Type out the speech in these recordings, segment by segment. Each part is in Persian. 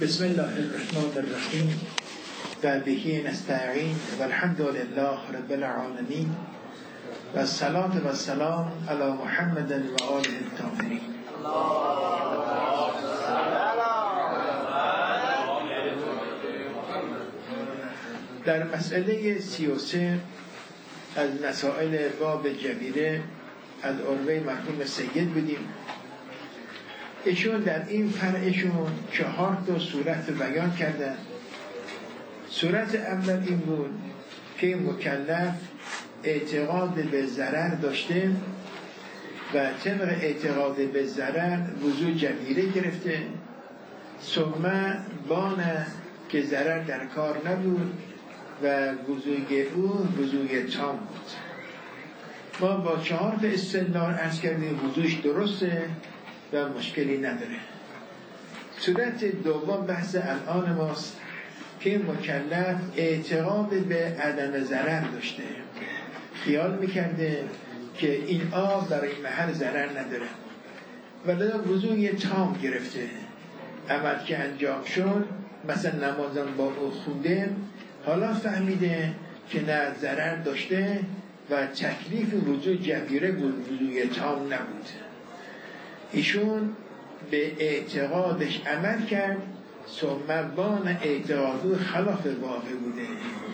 بسم الله الرحمن الرحیم و به نستعین و الحمد لله رب العالمین و الصلاة و السلام علی محمد و آله الطاهرین. در مسئله 33 از مسائل باب جبیره از عروه مرحوم سید بودیم. ایشون در این فرعشون 4 صورت بیان کردن. صورت اول این بود که مکلف اعتقاد به ضرر داشته و طبق اعتقاد به ضرر وضو جبیره گرفته، ثم بانه که ضرر در کار نبود و وضوی او وضوی تام بود. ما با 4 استدلال عرض کردیم وضوش درسته و مشکلی نداره. صورت دوم بحث الان ماست که مکلف اعتقاد به عدم ضرر داشته، خیال میکرده که این آب در این محل ضرر نداره ولی وضوی تام گرفته. عمل که انجام شد، مثلا نمازم با او خونده، حالا فهمیده که نه ضرر داشته و تکلیف وضو جبیره بود، وضوی تام نبود. ایشون به اعتقادش عمل کرد، ثم بان اعتقادو خلاف واقع بوده.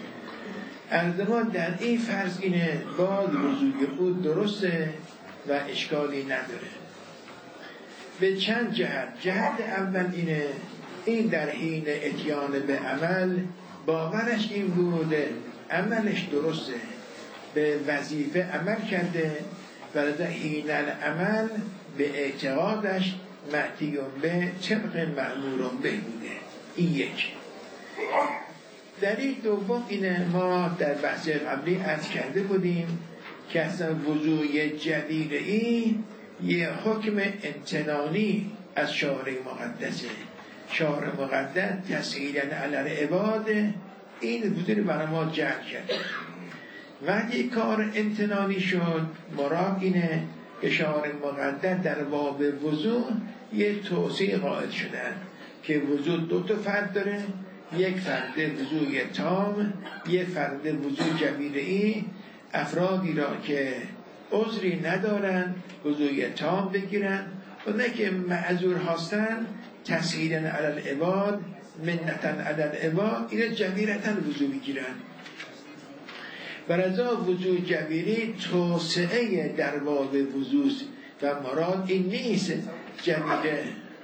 الزما در این فرض اینه باز وضوی او درسته و اشکالی نداره به چند جهت اول اینه این در حین اتیان به عمل باورش این بوده عملش درسته، به وظیفه عمل کرده و در حین العمل به اعتقادش معتیون به طبق مأمورون به بوده. این یک. دلیل دوم اینه ما در بحث قبلی عرض کرده بودیم که اصلا وضوی جبیره‌ای یه حکم امتنانی از شارع مقدسه. شارع مقدس تسهیلاً علی العباد این وضوی رو برای ما جعل کرد. وقتی کار امتنانی شد، مراد اینه که شارع مقدس در باب وضو یه توصیه قائل شدن که وضو 2 فرد داره، یک فرد وضوی تام، یک فرد وضو جبیره‌ای. افرادی را که عذری ندارن وضوی تام بگیرن، اونه که معذور هستن تسهیلاً علی العباد منتاً علی العباد این جبیرتاً وضو بگیرن. برازا وضو جبیری توسعه در باب وضوست و مراد این نیست جبیره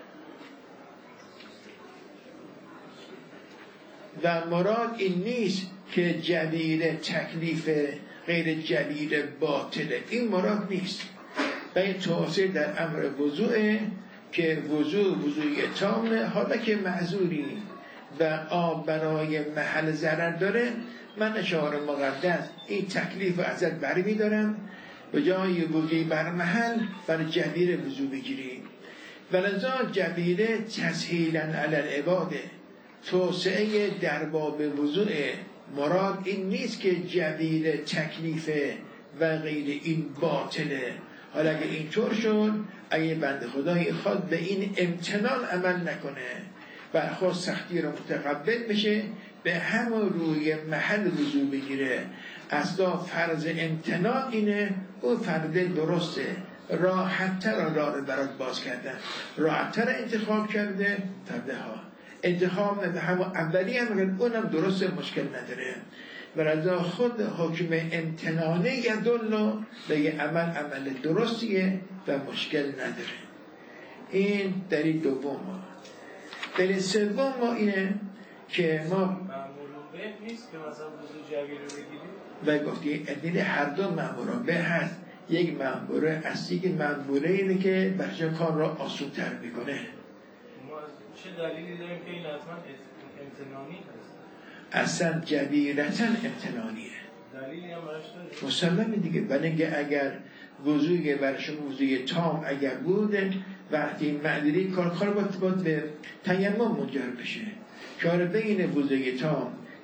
و مراد این نیست که جبیره تکلیف غیر جبیره باطله، این مراد نیست. و این توسعه در امر وضوعه که وضوی تامه. حالا که معذوری و آب برای محل ضرر داره، من شارع مقدس این تکلیف ازت برمی دارم، به جای وضوی بر محل بر جبیره وضو بگیریم. ولذا جبیره تسهیلاً علی العباده، توسعه در باب وضوء. مراد این نیست که جبیره تکلیف و غیر این باطله. حالا اگه اینطور شد، اگه بنده خدای خود به این امتنان عمل نکنه و خود سختی رو متقبل بشه، به همون روی محل وضو بگیره. اصلا فرض امتنان اینه اون فرد درسته، راحت‌تر راه برات باز کردن، راحت‌تر انتخاب کرده فرده ها. انتخاب به همون اولی هم اونم درسته، مشکل نداره. ولذا خود حکم امتنانه یدل به یه عمل درستیه و مشکل نداره. این دلیل دوم ما. دلیل سوم ما اینه که ما مأمورون به نیست که مثلا وضو جبیره بگیریم و گفتی دلیل هر دو مأمورون به هست. یک مأموره اصلی که مأموره اینه که بخش کار را آسون تر میکنه. ما چه دلیلی داریم که این حتما امتنانی هست؟ اصلا جبیرتاً امتنانیه، دلیلی هم براش داریم؟ مسلمه دیگه. بلکه اگر وضوی برشون وضوی تام اگر بوده، وقتی معذوری کار باید به تیمم منجر بشه. کار بین وضوی تام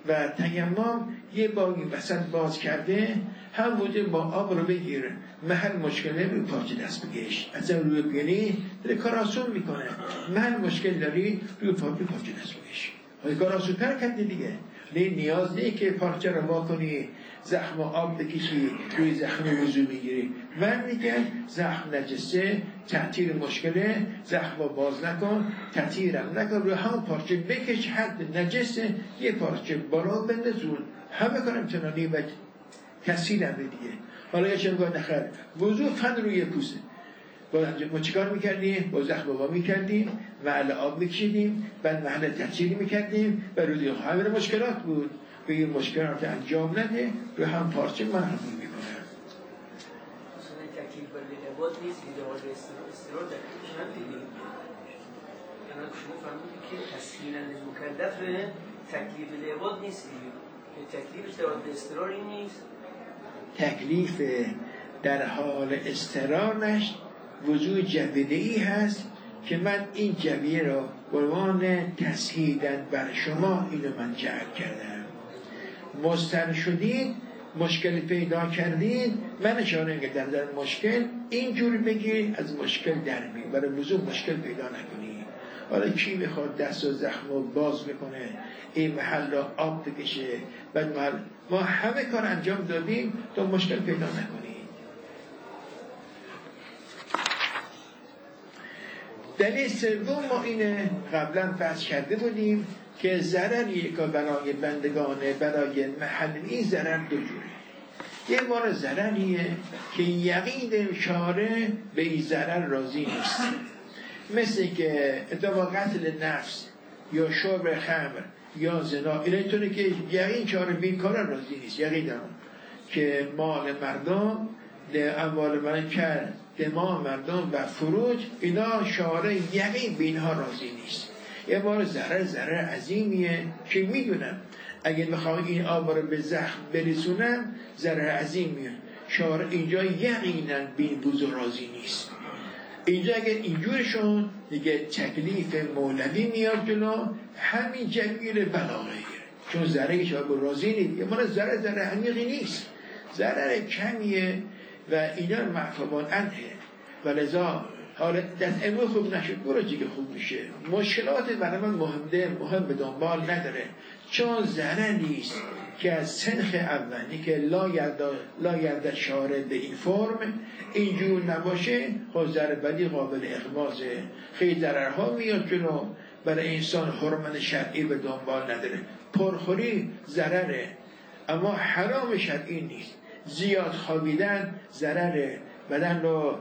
و تیمم یه با این وسط باز کرده هم وجه با آب رو بگیره محل مشکله روی پارچه دست بگیش اصلا روی بگیری داره کار آسون میکنه محل مشکل داری روی پارچه دست بگیش کار آسون تر کرده دیگه نیاز نیست که پارچه رو وا کنی زخم آب بکشی روی زخم وضو بگیری من میگم زخم نجسه تأثیر مشکله زخم باز نکن تأثیرم نکن روی هم پارچه بکش حد نجسه یه پارچه بالا بندازون همه کار امتنانی و کسی نبه دیگه حالا یه چند گاه نخیر وضو فن روی پوسته ما چیکار میکردیم؟ با زخم بابا میکردیم محل آب میکشیدیم بعد محل تحصیلی میکردیم و روی همه مشکلات بود به این مشکلات انجام نده روی هم پارچه من هم میکنم مثلا تکلیف ولی عباد نیست که جواز استرار تکلیفش ندیدیم یعنی شما فرمودید که تسکینن مکلف تکلیف عباد نیست که تکلیفش در حال استرار این نیست تکلیف در حال استرارش وضوع جبیده‌ای هست که من این جبیه را به عنوان تسهیدن بر شما اینو من جعل کردم مضطر شدید مشکل پیدا کردید من اشاره که در مشکل اینجور بگی از مشکل در می برای وضوع مشکل پیدا نکنی حالا کی میخواد دست و زخم رو باز بکنه این محل را آب بکشه بعد ما همه کار انجام دادیم تا مشکل پیدا نکنی دلیل سوم ما اینه قبلا بحث کرده بودیم که ضرری که برای بندگانه برای محل این ضرر دو جوره یه بار ضرریه که یقین شارع به این ضرر راضی نیست مثل که اتفاق قتل نفس یا شرب خمر یا زنا اینطوری که یقین شارع به این کار راضی نیست یقین دارم که مال مردم اموال من کرد دماغ مردم و فروج اینا شارع یقین به اینها راضی نیست یه بار ضرر عظیمیه که میدونم اگه بخوام این آب رو به زخم برسونم ضرر عظیمیه شارع اینجا یقینا به این بوز راضی نیست اینجا اگر اینجور شد دیگه تکلیف مولوی میاد جلو همین جبیر بلاغه چون ضرر شارع راضی نیست یه بار ضرر عمیقی نیست ضرر کمیه و اینا معفوان انه و لذا حالا دست امروز خوب نشد برو دیگه خوب میشه مشکلات برای من مهم به دنبال نداره چون ضرر نیست که از سنخ اولی که لا یرد شارع به این فرم اینجور نباشه خب ضرر بدی قابل اغمازه خیلی ضررها میاد جلو برای انسان حرمت شرعی به دنبال نداره پرخوری ضرره اما حرام شرعی نیست زیاد خوابیدن ضرر بدن رو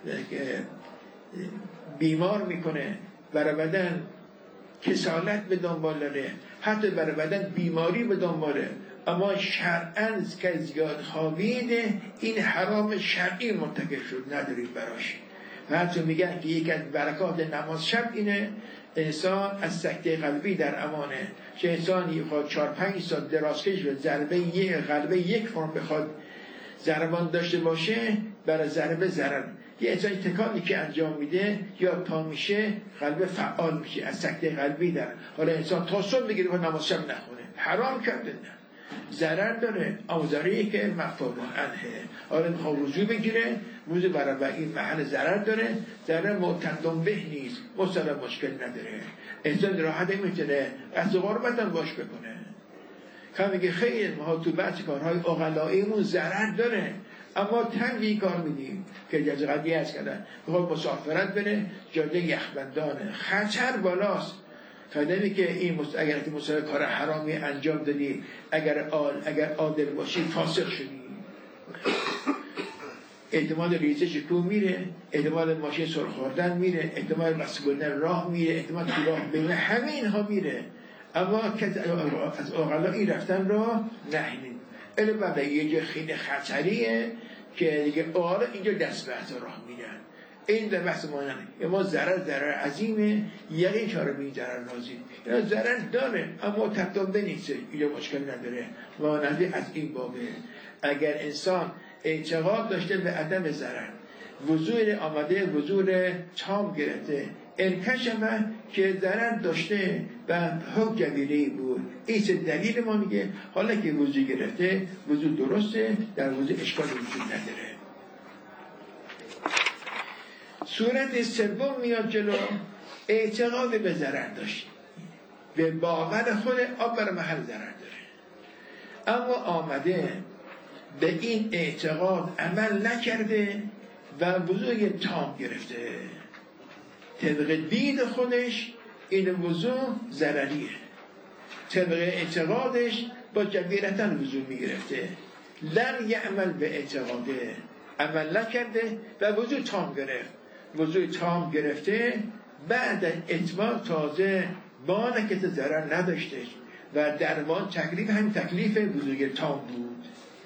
بیمار میکنه برای بدن کسالت به دنبال داره حتی برای بدن بیماری به دنباله اما شرعاً که زیاد خوابیده این حرام شرعی مرتکب شد نداریم براش و حتی میگن که یک از برکات نماز شب اینه انسان از سکته قلبی در امانه که انسان خواهد 4-5 ساعت درازکش و قلبه یک فرم بخواد ضربان داشته باشه برای ضربه ضرر یه انسان تکانی که انجام میده یا پا میشه قلب فعال میشه از سکته قلبی در حالا انسان تا صبح بگیره و نماز شب نخونه حرام کرده نه ضرر داره آوزاری که مفهوم انه حالا میخواد وضو بگیره وضو برای این محل ضرر داره ضرر معتندم به نیست مصلا مشکل نداره انسان راحت میتونه از غربت هم باش بکنه که میگه خیلی ما تو بعضی کارهای اغلاییمون ضرر داره اما تنگی کار میدیم که جز قدیه هست کردن بخواد مسافرت بره جاده یخبندانه خطر بالاست خدمی که این اگر که مسافر کار حرامی انجام دادی اگر عادل باشی فاسق شدی احتمال ریزش کوه میره احتمال ماشین سرخوردن میره احتمال مسئولیت راه میره احتمال که راه بین همه اینها میره اما از اغلایی رفتن را نهینید الی بعد یه جا خیلی خطریه که دیگه اینجا دست به راه میدن این در بحث ما نه ما ضرر عظیمه یقین چاره به این ضرر نازید اینا ضرر داره اما تبدیل نیست اینجا مشکل نداره ماننده از این بابه اگر انسان اعتقاد داشته به عدم ضرر وضوع آمده وضوع تام گرفته الکشمه که ضرر داشته و حکم جبیری بود. این دلیل ما میگه حالا که وضو گرفته وضو درسته، در وضو اشکال وجود نداره. صورت سوم میاد جلو، اعتقاد به ضرر داشت، به باور خود آب بر محل ضرر داره، اما آمده به این اعتقاد عمل نکرده و وضوی تام گرفته. طبق دید خودش این وضو ضرریه، طبق اعتقادش با جبیرتن وضو میگرفته، لن یعمل به اعتقاده، عمل نکرده و وضو تام گرفت. وضوی تام گرفته، بعد اتمام تازه بانکت ضرر نداشته و درمان تکلیف همین تکلیف وضوی تام بود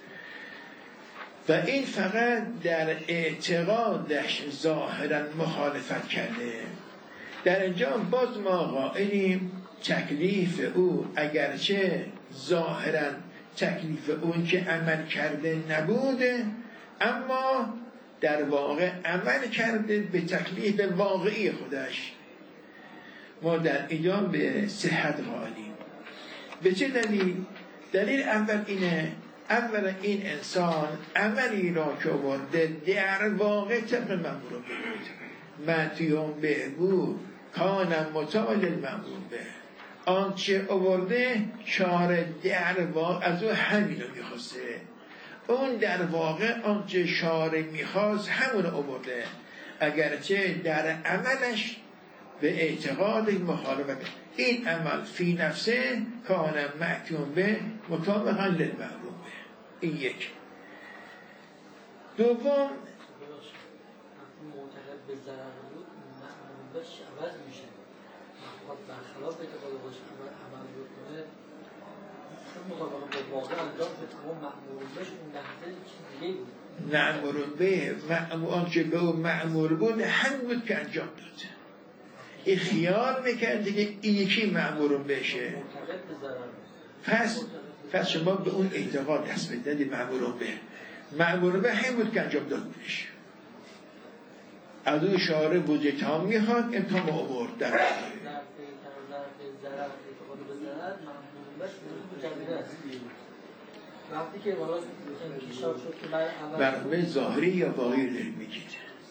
و این فقط در اعتقادش ظاهرا مخالفت کرده. در اینجا باز ما قائلیم تکلیف او اگرچه ظاهرا تکلیف اون که عمل کرده نبوده، اما در واقع عمل کرده به تکلیف واقعی خودش. ما در اینجا به صحت قائلیم. به چه دلیل؟ دلیل اول اینه، اولا این انسان عملی را که آورده در واقع طبق مأمور بود، مأتیون به بود کانم مطابق المأمور به، آنچه آورده شارع در واقع از او همین رو میخواسته، اون در واقع آنچه شارع میخواست همون رو آورده، اگرچه در عملش به اعتقاد مخالفت. این عمل فی نفسه کانم مأتیون به مطابقا للمأمور به. این یک. دوم معتقد به ضرر بود معمولش عوض میشه، برخلاف اعتقاد باشه عمل بکنه مطابق با واقع انجام شد، اما معمولش اون لحظه چیز دیگه بود. معمول به آنچه به اون معمول بود هم بود که انجام داد. این خیال میکرده که این یکی معمول بشه. معتقد به ضرر پس شما به اون اعتقاد دست بدید معمول به هم بود که انجام داد بودش. از اون شعاره بوجه تام میخواد امتحان آورد در ضرر اعتقاد به ضرر معمولش جبیره است. وقتی که وارد انکشاف شد که برنامه ظاهری یا واقعی داریم میگید،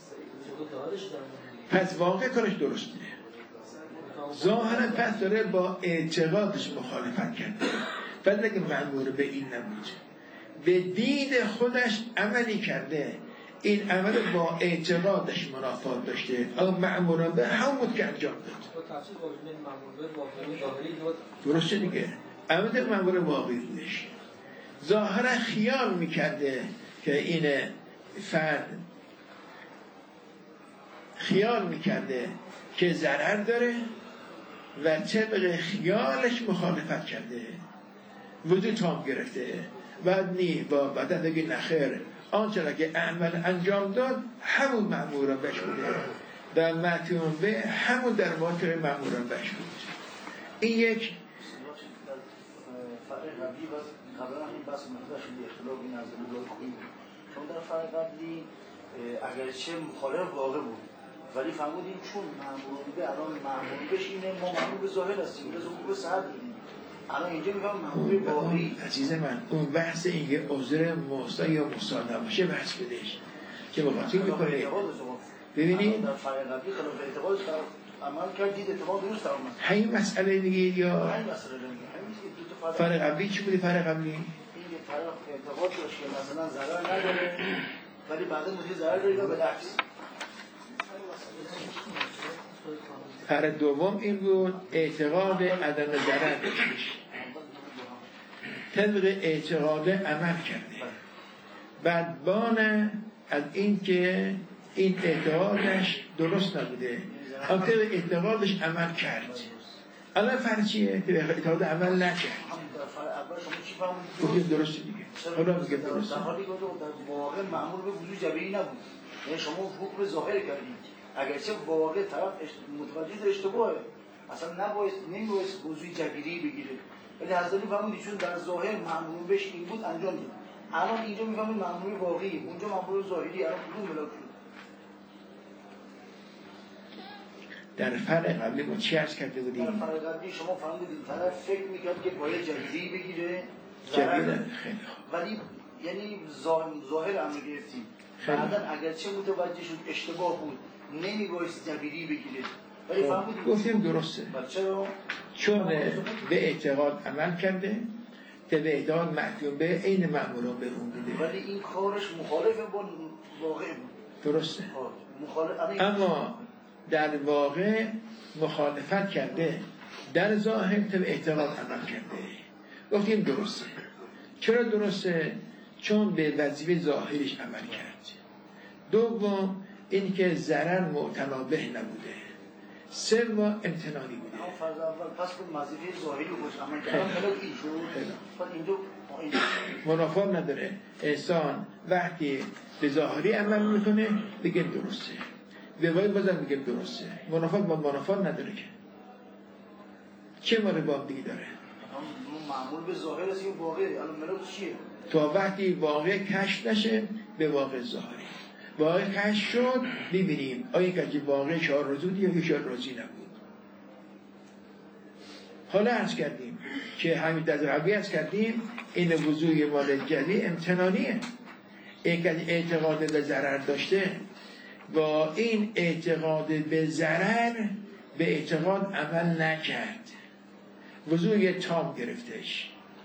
پس واقع کارش درسته، ظاهرا پس داره با اعتقادش مخالفت کرده. بعد اگه معمول به این نبود، به دید خودش عملی کرده، این عمل با اعتقادش منافات داشته، اما معمول به هم بود که انجام داد. درسته دیگه، عمل معمول واقعی بودش. ظاهرا خیال میکرده که این فرد خیال میکرده که ضرر داره و طبق خیالش مخالفت کرده، وضو تام گرفته، بعد نی با بدن دیگه نخیر آنچه را که عمل انجام داد همون مأموران بهش بوده و مأتیون به همون در واقع مأموران بهش بود. این یک فرق قبلی و قبلا این بحث مطرح شده اختلافی نظر الله خوبی بود، چون در فرق قبلی اگرچه مخالف واقع بود ولی فهمیدیم چون مأمور بوده الان مأمور بشینه ما مأمور به ظاهر هستیم لازم خوب صحت داریم. الان اینجا میگم مأمور واقعی. عزیز من اون بحث اینکه عذر موسا یا موسا نباشه بحث بدهش که بخاطر میکنه. ببینید در فرق قبلی خلاف اعتقاد عمل کردید اعتقاد درست آمد. همین مسئله دیگه یا همین مسئله دیگه. فرق قبلی چی بوده؟ فرق قبلی این طرف اعتقاد داشت که مثلا ضرر نداره ولی بعدا مدیر ضرر داره و بالعکس. فرق دوم این بود اعتقاد عدم ضرر داشتش، طبق اعتقاد عمل کرده، بعد بانه از این که این اعتقادش درست نبوده اما طبق اعتقادش عمل کرد. الان فرق چیه؟ طبق اعتقاد عمل نکرد. بگیم درسته دیگه. حالا میگه درسته. در حالی که در واقع معمول به وضوع جبری نبود، یعنی شما حکم ظاهر کردید اگرچه واقع طرف متوجه اشتباهه، اصلا نمیبایست وضوع جبری بگیره، ولی حضرت فهمیدید چون در ظاهر معمول بهش این بود انجام داد. الان اینجا میفهمید معمول واقعی، اونجا معمول ظاهری، الان کدوم ملاک شد؟ در فرق قبلی ما چی عرض کرده بودیم؟ در فرق قبلی شما فرمودید طرف فکر میکرد که باید جبری بگیره جبری خیلی خوب، ولی یعنی ظاهر امر گرفتیم. بعدا اگرچه متوجه شد اشتباه بود نمیبایست جبری بگیره ولی فرمودید گفتیم درسته. چرا؟ چون به اعتقاد عمل کرده به اعتقاد محکوم به عین مأموران به اون بوده، ولی این کارش مخالف با واقع بود. درسته. مخالف اما در واقع مخالفت کرده، در ظاهر به اعتقاد عمل کرده. گفتیم درسته. چرا درسته؟ چون به وظیفه ظاهرش عمل کرد. دوم اینکه ضرر معتنابه نبوده. سوم امتنانی بوده. فرض اول پس به وظیفه ظاهری خوش عمل کردن خیلی این شد. اینجا منافات نداره. انسان وقتی به ظاهری عمل میکنه بگیم درسته، به وای بازم بگیم درسته. منافات با منافات نداره که. چه ماره با دیگه داره؟ معمول به ظاهر است این واقع. الان ملاک چیه؟ تا وقتی واقع کشف نشه به واقع ظاهری. واقع کشف شد ببینیم آیا که واقع چهار روزی بود یا چهار روزی نبود. حالا عرض کردیم که همین تذربی عرض کردیم این وضوع مال جلی امتنانیه. این که اعتقاد به ضرر داشته با این اعتقاد به ضرر به اعتقاد عمل نکرد، وضوع تام گرفتش،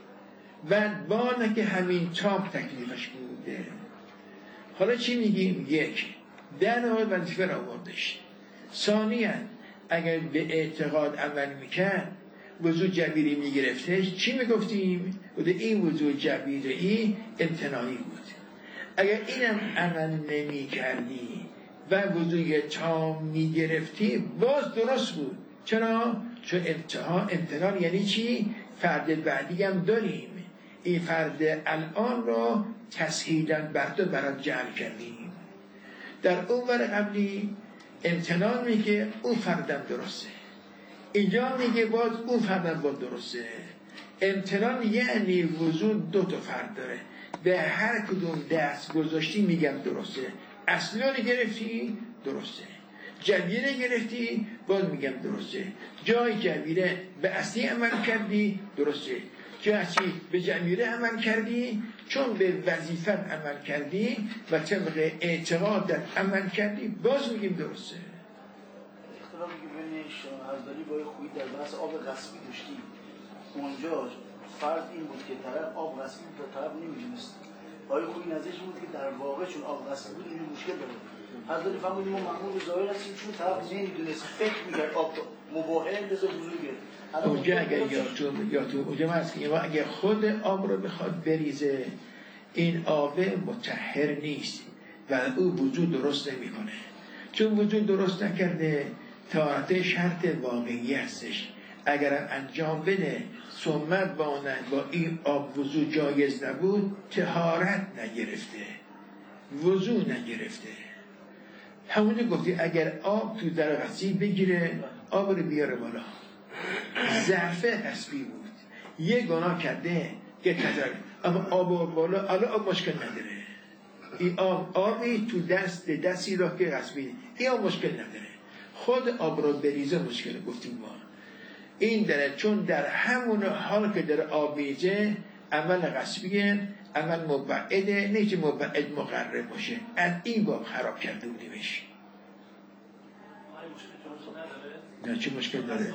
بعد بانه که همین تام تکلیفش بوده. حالا چی میگیم؟ یک، در نهایت وظیفه را آوردش. ثانیاً اگر به اعتقاد عمل میکرد وضوع جبیری میگرفتش، چی میگفتیم؟ بوده این وضوع جبیری امتناعی بود. اگر اینم عمل نمی کردی و وضوع تام میگرفتی باز درست بود. چرا؟ چون امتنان یعنی چی؟ فرد بعدی هم داریم، این فرد الان رو تسهیلاً برات جعل کردیم. در اون ور قبلی امتنان میگه اون فردم درسته، اینجا میگه باز اون فردم باز درسته. امتنان یعنی وضوع دو تا فرد داره، به هر کدوم دست گذاشتی میگم درسته. اصلا گرفتی درسته، جبیره گرفتی باز میگم درسته. جای جبیره به اصلی عمل کردی درسته، جای اصلی به جبیره عمل کردی چون به وظیفت عمل کردی و طبق اعتقادت عمل کردی باز میگیم درسته. اختلافی که بین شاهزادی با خویی در بحث آب غصبی داشتیم، اونجا فرض این بود که طرف آب غصبی بود طرف نمیدونست. آیا خویی نظرش بود که در واقع چون آب غصبی بود این مشکل داره. حضرت فرمودیم ما معمول به ظاهر هستیم چون طرف نمیدونست، فکر میکرد آب مباهه لذا بزرگه. اونجا اگر یادتون اونجا من که اگر خود آب رو بخواد بریزه این آب مطهر نیست و او وجود درست نمیکنه. چون وجود درست نکرده طهارت شرط واقعی هستش. اگر انجام بده ثمت با این آب وضو جایز نبود طهارت نگرفته، وضو نگرفته. همونی گفتی اگر آب تو در غسیل بگیره آب رو بیاره بالا، ضعف حسبی بود یه گناه کرده که تذر، اما آب بالا الان آب مشکل نداره. این آبی تو دستی را که غسبی این آب مشکل نداره، خود آب را بریزه مشکل. گفتیم ما این داره چون در همون حال که در آب میزه عمل غصبیه، عمل مبعده، نه که مبعد مقرب باشه. از این باب خراب کرده بودیمش. نه چه مشکل داره؟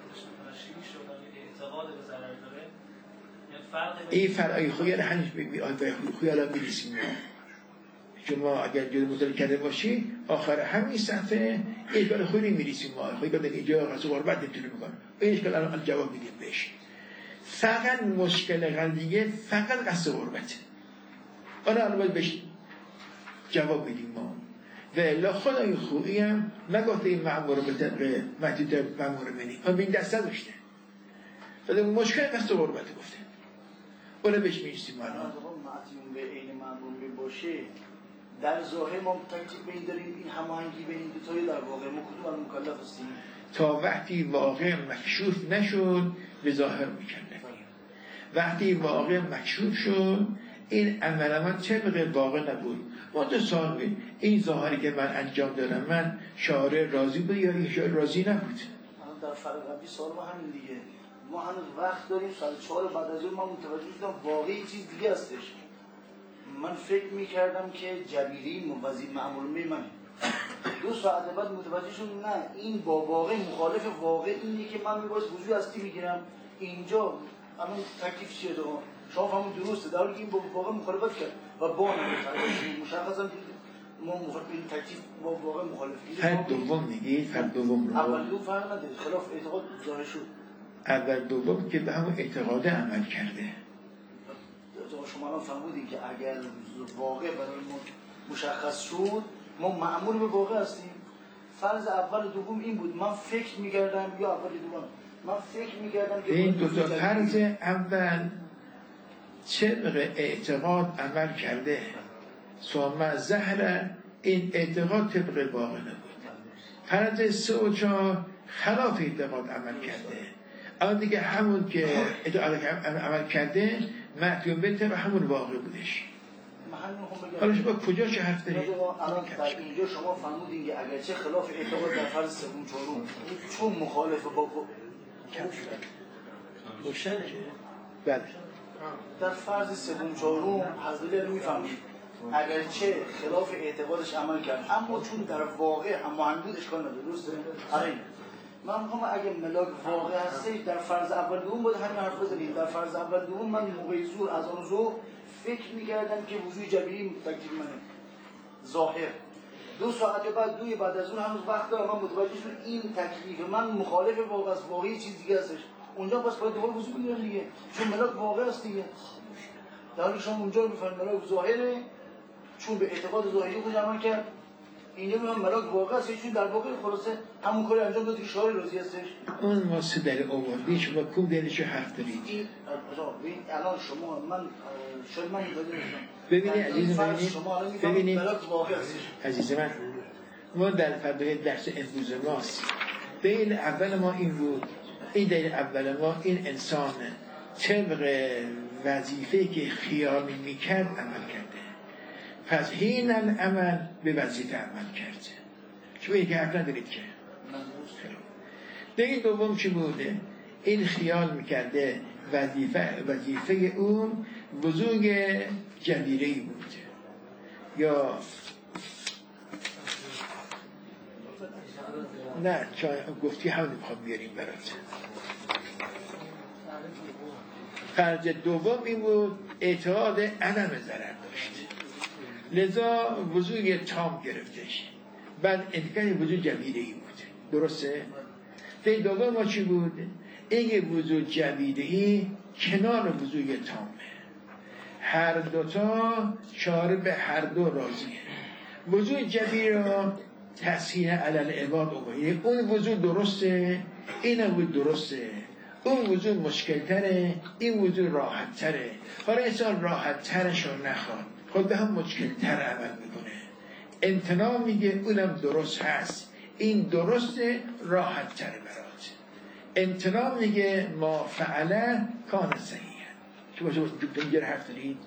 این فرقی خویل هنوز خویل هم میرسیم. شما اگر جلو مطالعه کرده باشی آخر همین صفحه اشکال خویلی میرسیم. خویل بودن اینجا قصد غربت نمیتونه میکنه این اشکال الان جواب میدیم بهش. فقط مشکل قلبیه فقط قصد غربته. الان باید بهش جواب میدیم ما و الا خدای خویی هم نگفته این معمور به طبقه محدود معمور منی هم این دسته داشته ولی مشکل قصد غربته گفته اون بهش میرسیم. الان معتیون به این معمول باشه در ظاهر ما تکلیف بین داریم این هماهنگی بین این دوتایی در واقع ما کدوم مکلف هستیم تا وقتی واقع مکشوف نشد به ظاهر میکردیم. وقتی واقع مکشوف شد این عمل من طبق واقع نبود. ما تو سال این ظاهری که من انجام دادم من شاعر راضی بود یا این شاعر راضی نبود؟ در فرقی سال ما همین دیگه، ما هنوز وقت داریم. سال 4 بعد از اون ما متوجه شدم واقعی چیز دیگه هستش. من فکر میکردم که جبیری وزیر معمول منه. 2 ساعت بعد متوجه شدم نه، این با واقع مخالف واقع اینه که من میباید وضوع هستی میگیرم. اینجا الان تکلیف چیه دارم؟ شما فهمون درسته، در حالی که این با واقع مخالفت کرد و با مشخصا ما این تکلیف با واقع مخالفت. فرد دوم میگید، فرد دوم رو اول دو فرق نداره، خلاف اعتقاد ظاهر شد. اول دوم که به همون اعتقاد عمل کرده. شما الان فهمیدین که اگر واقع برای ما مشخص شد ما مأمور به واقع هستیم. فرض اول و دوم این بود، من فکر می‌کردم یا اول دوم من فکر می‌کردم که این دو تا فرض اول طبق اعتقاد عمل کرده، ثم زهر این اعتقاد طبق واقع نبود. فرض 3 و 4 خلاف اعتقاد عمل کرده، اما دیگه همون که عمل کرده محکوم به طبق همون واقع بودش. حالا شما کجا چه حرف دارید؟ الان در اینجا شما فهمیدین که اگرچه خلاف اعتقاد در فرض 3 و 4 چون مخالف با روشن بله در فرض 3 و 4 حضرت میفهمید اگرچه خلاف اعتقادش عمل کرد اما چون در واقع هم محدود اشکال نداره. درسته؟ آره من میخوام اگه ملاک واقع هسته در فرض اول دوم باید همین حرف بزنیم. در فرض اول دوم من موقع زور از آن ظهر فکر میکردم که وضوع جبری تکلیف منه ظاهر. 2 ساعت بعد دوی بعد از اون هنوز وقت دارم من متوجه شدم این تکلیف من مخالف واقع است، واقعی چیز دیگه هستش. اونجا بس باید دوباره وضوع بگیرم دیگه، چون ملاک واقع است دیگه. در حالی شما اونجا رو میفهمید ملاک ظاهره چون به اعتقاد ظاهری خود عمل کرد. اینجا میگم ملاک واقع است چون در واقع خلاصه همون کاری انجام داد که شعار راضی هستش. اون ما سه دلیل آوردی، شما کدوم دلیلش حرف دارید؟ این الان شما من شاید من ببینید عزیز من، ببینید عزیز من، ما در فردای درس امروز ماست. دلیل اول ما این بود، این دلیل اول ما این انسان طبق وظیفه که خیال میکرد عمل کرده، پس حین العمل به وظیفه عمل کرده. شما یکی حرف ندارید که دلیل دوم چی بوده؟ این خیال میکرده وظیفه اون وضوع جبیره‌ای بود یا نه چون گفتی همون میخوام بیاریم برات. فرض دوم این بود اعتقاد عدم ضرر داشت، لذا وضوع تام گرفتش، بعد انتقال وضوع جبیره‌ای بود. درسته؟ دلیل دوم ما چی بود؟ این وضوع جبیره‌ای کنار وضوع تامه، هر دوتا شارع به هر دو راضیه. وضوع جبیره را تسهیل علی العباد اومده، اون وضوع درسته، این وضوع درسته، اون وضوع مشکل تره، این وضوع راحت تره. حالا انسان راحت ترش رو نخواد، خود به هم مشکل تر عمل میکنه. امتناع میگه اونم درست هست، این درسته، راحت تره برات. امتناع میگه ما فعله کان صحیح. شما اینجا حرف دارید؟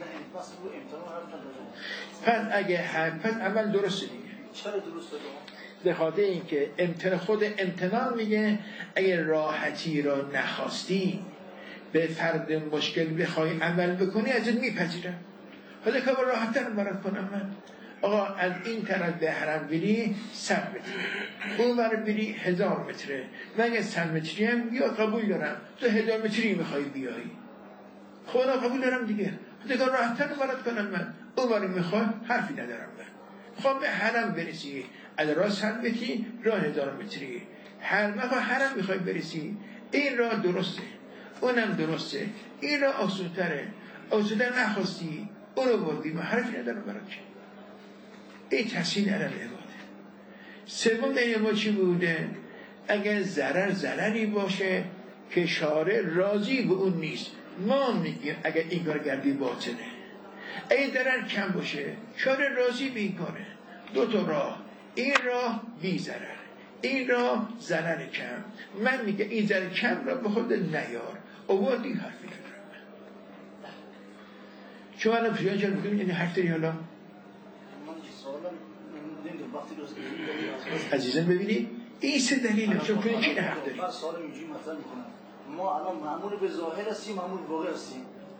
پس اگه پس عمل درسته دیگه. چرا درسته؟ به خاطر اینکه خود امتناع میگه اگه راحتی را نخواستی به فرد مشکل بخوای عمل بکنی ازت میپذیرم. حالا که راحت تر برات کنم من. آقا از این طرف به حرم بری 100 متره، اون ور بری 1000 متره، من 100 متری هم یا قبول دارم، تو 1000 متری میخوای بیایی، خب انا قبول دارم دیگه، دیگه راحت تر برات کنم من. اون ور میخوای حرفی ندارم من. خب به حرم برسی از راه 100 متری راه 1000 متری، حرم میخوای برسی، این راه درسته، اونم درسته، این راه آسونتره، آسونتر نخواستی اونو بردی، من حرفی ندارم برات. این تسهیل علی العباده. سوم دلیل ما چی بوده؟ اگر ضرری باشه که شارع راضی به اون نیست، ما میگیم اگر این کار کردی باطله. اگر ضرر کم باشه شارع راضی به این کاره. 2 تا راه، این راه بی ضرر، این راه ضرر کم. من میگه این ضرر کم را به خود نیار، اوادی حرفی ندارم. شما الان پریان جان میگم یعنی حرف داری حالا من سوالم نمیدونم وقتی روز عزیزان ببینید این سه دلیله چون کنید چی حرف داری من سوال اینجوری مطرح میکنم ما الان معمول به ظاهر هستیم معمول به واقع هستیم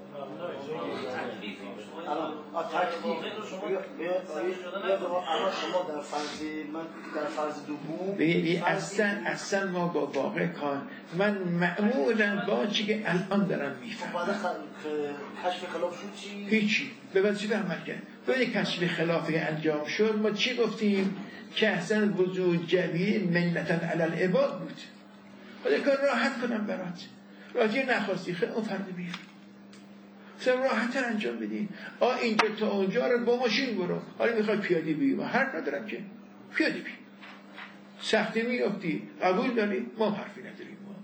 الان الان شما در فرض من در فرض دوم ببینید اصلا ما با واقع کار من معمولا با چی که الان دارم میفهمم بعد کشف خلاف شد چی؟ هیچی به وظیفه عمل کرد ببینید کشف خلافی انجام شد ما چی گفتیم که احسن وجود جبیه منتا علی العباد بود خدا کار راحت کنم برات راجع نخواستی خیلی اون فرد بیار مثلا راحت تر انجام بدین اینجا تا اونجا رو با ماشین برو حالا میخواد پیاده بیایی حرف ندارم که پیاده بی سختی میافتی قبول داری ما حرفی نداریم ما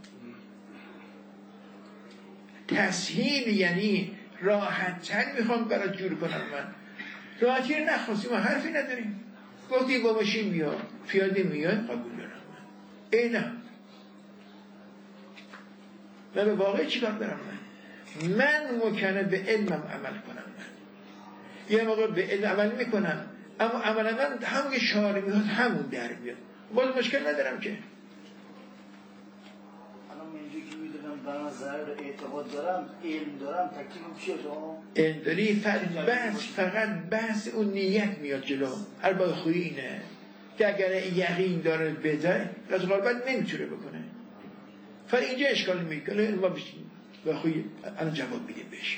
تسهیل یعنی راحت تر میخوام برات جور کنم من راحتی رو نخواستی ما حرفی نداریم گفتی با ماشین بیا پیاده میاد قبول دارم من اینه من به واقع چی کار دارم من مکنه به علمم عمل کنم من یه موقع به علم عمل میکنم اما عمل من همون که شعار میاد همون در میاد باز مشکل ندارم که الان من اینجایی که میدونم برای ضرر اعتقاد دارم علم دارم تکلیفم چیه شما؟ علم داری فقط بحث اون نیت میاد جلو هر باید خوی اینه که اگر یقین داره بده از غربت نمیتونه بکنه فقط اینجا اشکال میکنه ما بشیم و خوی الان جواب میدیم بهش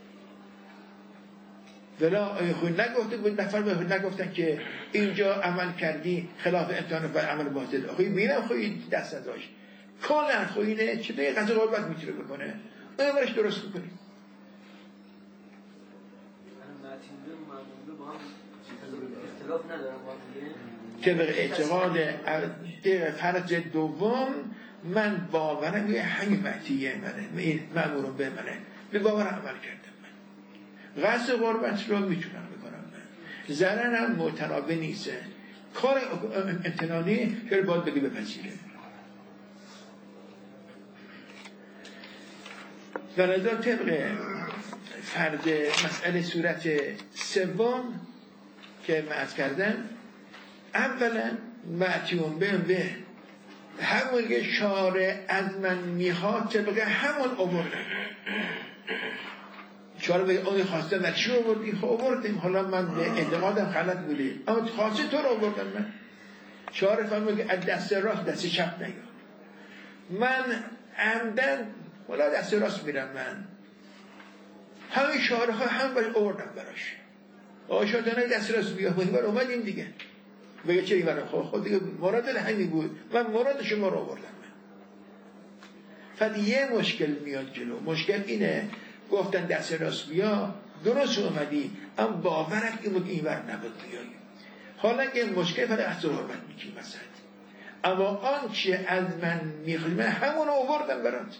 ولی خوی نگفته بود نفر به خوی نگفتن که اینجا عمل کردی خلاف امتحان و عمل باطل خوی میرم خوی دست نداشت کانه خوی نه چطوری قضا غربت میتونه بکنه اون برش درست بکنیم اختلاف ندارم که به اعتقاد فرض دوم من باورم یه همین معتیه منه این مأمورم به منه به باور عمل کردم من قصد غربت رو میتونم بکنم من ضررم متناوب نیسته کار امتنانی که باید بگی بپذیره و لذا طبق فرض مسئله صورت سوم که معرض کردم اولا معتیون به همون که شارع از من میخواد طبق همون آوردم شارع به اون خواسته و چی آوردی؟ خب آوردیم حالا من به اعتقادم غلط بوده اما خواسته تو رو آوردم من شارع فهمه که از دست راست دست چپ نیاد من عمدن ولی دست راست میرم من همین شارع ها هم باید آوردم براش آشادانه دست راست بیا بر اومدیم دیگه بگه چه ایوانم خود دیگه مراد همین بود من مراد شما رو آوردم من فقط یه مشکل میاد جلو مشکل اینه گفتن دست راست بیا درست اومدی اما باورت این بود اینور نبود بیایی حالا که مشکل فقط از ضرورت میگیم وسط اما آنچه از من میخواد من همون رو آوردم برات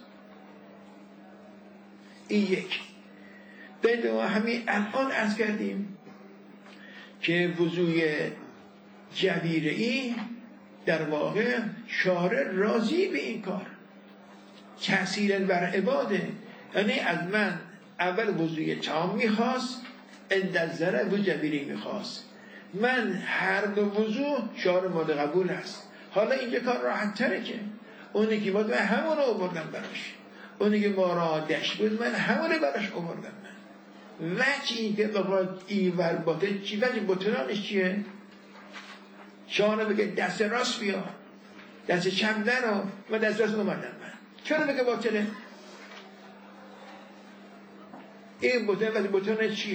این یک دلیل ما همین الان عرض کردیم که وضوع جبیره‌ای در واقع شارع راضی به این کار تأثیر بر عباده یعنی از من اول وضوع تام میخواست اندازه وضوع جبیره‌ای میخواست من هر دو وضوع شارع مورد قبول است حالا اینجا کار راحت تره که اونی که باید من همون رو آوردم براش اونی که مرادش بود من همون رو براش آوردم من وجه این که باید ایور باطل چی وجه بطلانش چیه؟ شانه بگه دست راست بیا دست چپ نرو من دست راست اومدم من چرا بگه باطله؟ این بطل ولی بطلانش چیه؟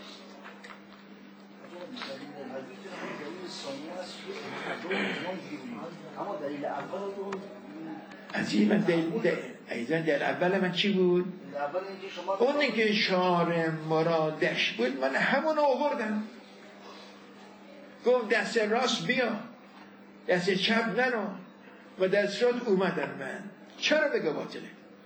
اما دلیل اول عزیز من دلیل اول من چی بود؟ اونی که شارع مرادش بود من همون رو آوردم گفت دست راست بیا دست چپ نرو و دست راست اومدم من چرا بگه باطله؟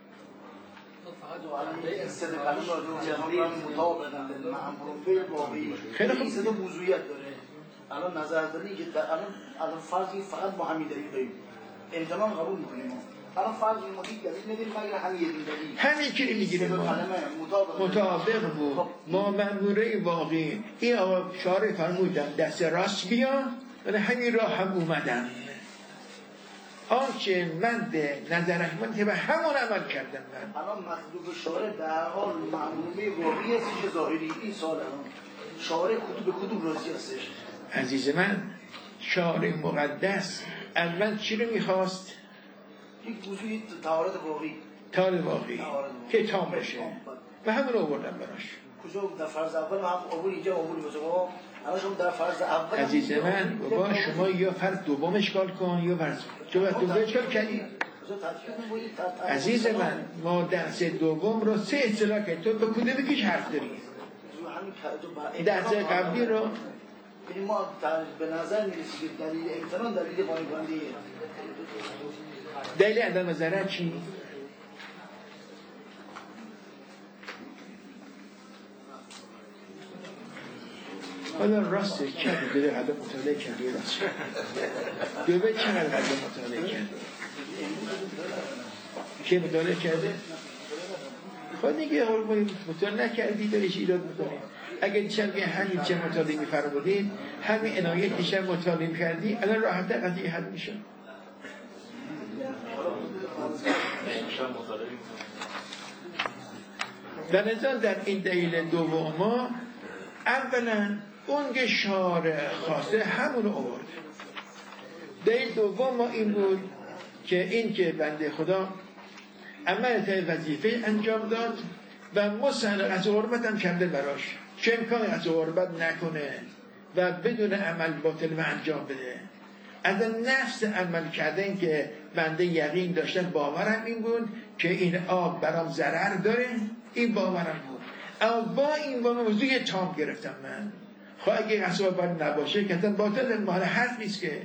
خیلی خوب این موضوعیت داره الان نظر داری که الان فرضی فقط با همین دلیل داریم امتنان قبول میکنیم الان فرض ما یک دلیل نداریم مگر همین یه دلیل همین که میگیریم مطابق بود ما منظوره واقعی این آقا شارع فرمودن دست راست بیا ولی همین راه هم اومدم آنچه من به نظرش من که به همون عمل کردم من الان مطلوب شارع در حال معلومه واقعی هستش که ظاهری این سال الان شارع به کدوم راضی هستش عزیز من شارع مقدس از من چی رو میخواست؟ یک وضوعی طهارت واقعی که تام بشه و همون رو آوردم براش کجا در فرض اول هم آورد اینجا آورد باشه بابا الان شما در فرض اول عزیز من بابا شما یا فرض دوم اشکال کن یا فرض شما دوم اشکال کردی عزیز من ما درس دوم رو 3 اصطلاح کردیم تو به کدوم یکیش حرف داری درس قبلی رو یعنی ما به نظر میرسی که دلیل امتنان دلیل قانون‌گذاریه دلیل عدم ضرر چی؟ حالا راسته چقدر دیده قدر مطالعه کردی راسته دوبه چقدر قدر مطالعه کرد که مطالعه کرده؟ خود دیگه مطالعه نکردی داریش ایراد میکنی اگر چند همین چه مطالعه میفرمودید همین عنایتش هم مطالعه کردی الان راحت قضیه حل میشه در نظام در این دلیل دوم ما اولا اون که شارع خواسته همونو آورد دلیل دوم ما این بود که این که بنده خدا عمل وظیفه انجام داد و مستحق از غربت هم کرده براش چه امکان از غربت نکنه و بدون عمل باطل و انجام بده از نفس عمل کردن که بنده یقین داشتن باورم این بود که این آب برام ضرر داره این باورم بود اما با این موضوع تام گرفتم من خواهد اگه قصاب باید نباشه که باطل مال حرف نیست که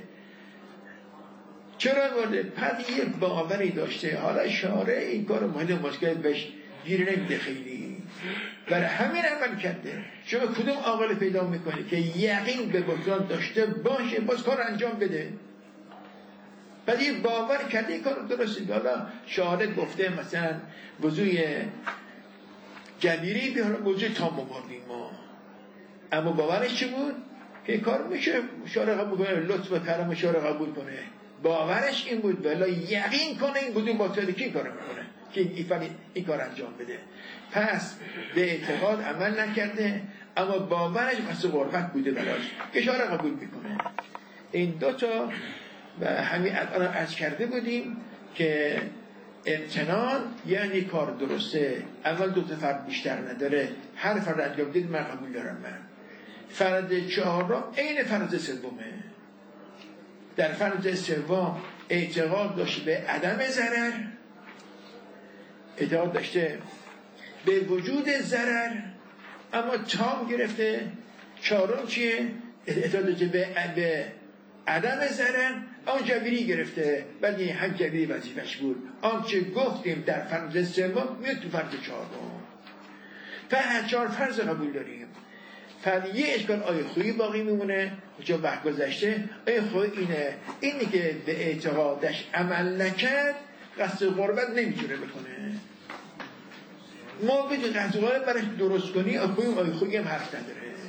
چرا ورده پس یه باوری داشته حالا شارع این کار مهم مشکل بهش گیر نمیده خیلی برای همین عمل کرده شما کدوم عاقل پیدا میکنه که یقین به بطلان داشته باشه باز کار انجام بده بعد یه باور کرده این کار درسته حالا شاهد گفته مثلا وضوی جبیری بیاره وضوی تام بردیم ما اما باورش چی بود؟ که کار میشه شارع قبول کنه لطف و کرم شارع قبول کنه باورش این بود ولی یقین کنه این بدون باطل کی کار میکنه که این کار انجام بده پس به اعتقاد عمل نکرده اما باورش پس غربت بوده براش که شارع قبول میکنه این دوتا و همین الان عرض کرده بودیم که امتنان یعنی کار درسته اول دو تا فرد بیشتر نداره هر فرد انجام دید من قبول دارم من فرد چهارم عین فرد سومه در فرد سوم اعتقاد داشته به عدم ضرر اعتقاد داشته به وجود ضرر اما تام گرفته چهارم چیه؟ اعتقاد داشته به عدم ضرر آن جبری گرفته ولی هم جبری وظیفش بود آنچه گفتیم در فرض سوم میاد تو فرض چهارم فقط 4 فرض قبول داریم فقط یه اشکال آیه خویی باقی میمونه چون وقت گذشته آیه خویی اینی که به اعتقادش عمل نکرد قصد غربت نمیتونه بکنه ما بدون قصد غربت برش درست کنی آیه خویی هم حرف نداره